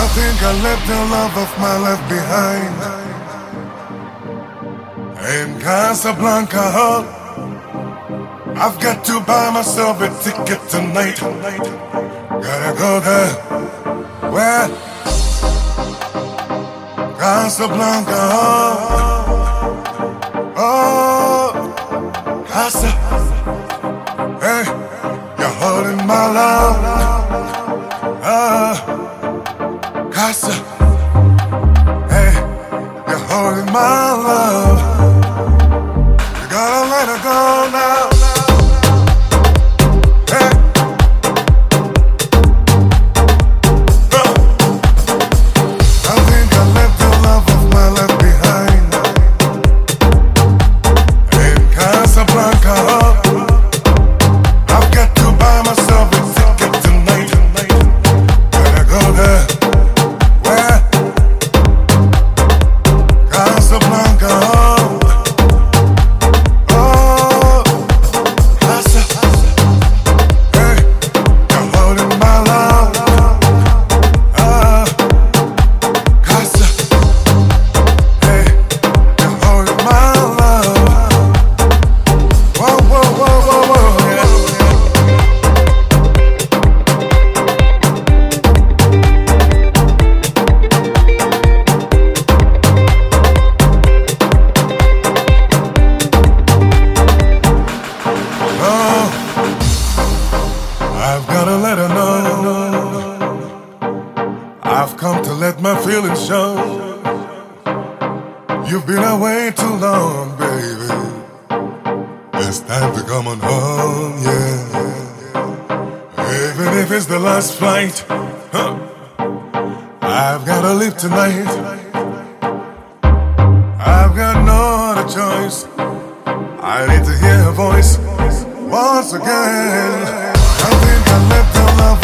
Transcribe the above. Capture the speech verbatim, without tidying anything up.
think I left the love of my life behind in Casablanca. I've got to buy myself a ticket tonight. Gotta go there. Where? Casablanca. Oh, Casa. Hey, you're holding my love. Ah, Casa. Hey, you're holding my love. You gotta let her go now. Hey. Uh. I think I left the love of my life behind in Casablanca. I've got to buy myself a ticket tonight. Gotta go there. Where? Casablanca. Oh, Casa. Hey, you're holding my love. Ah, Casa. Hey, you're holding my love. Whoa, whoa, whoa, whoa, whoa, yeah. Oh, I've gotta let her know I've come to let my feelings show. You've been away too long, baby. It's time to come on home, yeah. Even if it's the last flight, huh, I've gotta leave tonight. I've got no other choice. I need to hear her voice once again. I think I left the love